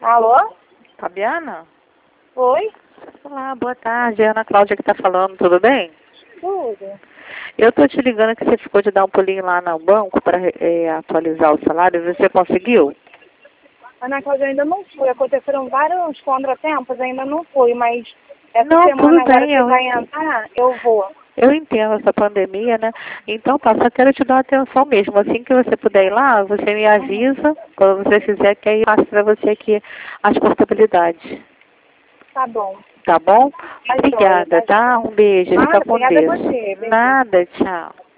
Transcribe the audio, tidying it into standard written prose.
Alô? Fabiana? Oi? Olá, boa tarde. É a Ana Cláudia que está falando, tudo bem? Tudo. Eu estou te ligando que você ficou de dar um pulinho lá no banco para atualizar o salário. Você conseguiu? Ana Cláudia, ainda não fui. Aconteceram vários contratempos, ainda não fui, mas essa Não, tudo semana agora bem. que vai entrar, eu vou. Eu entendo essa pandemia, né? Então, tá, só quero te dar uma atenção mesmo. Assim que você puder ir lá, você me avisa quando você fizer, que aí eu passo para você aqui as possibilidades. Tá bom. Tá bom? Tá joia, Obrigada, tá tá? joia. Um beijo. Fica Nada, com obrigada a Deus. você. Beijinho. Nada, tchau.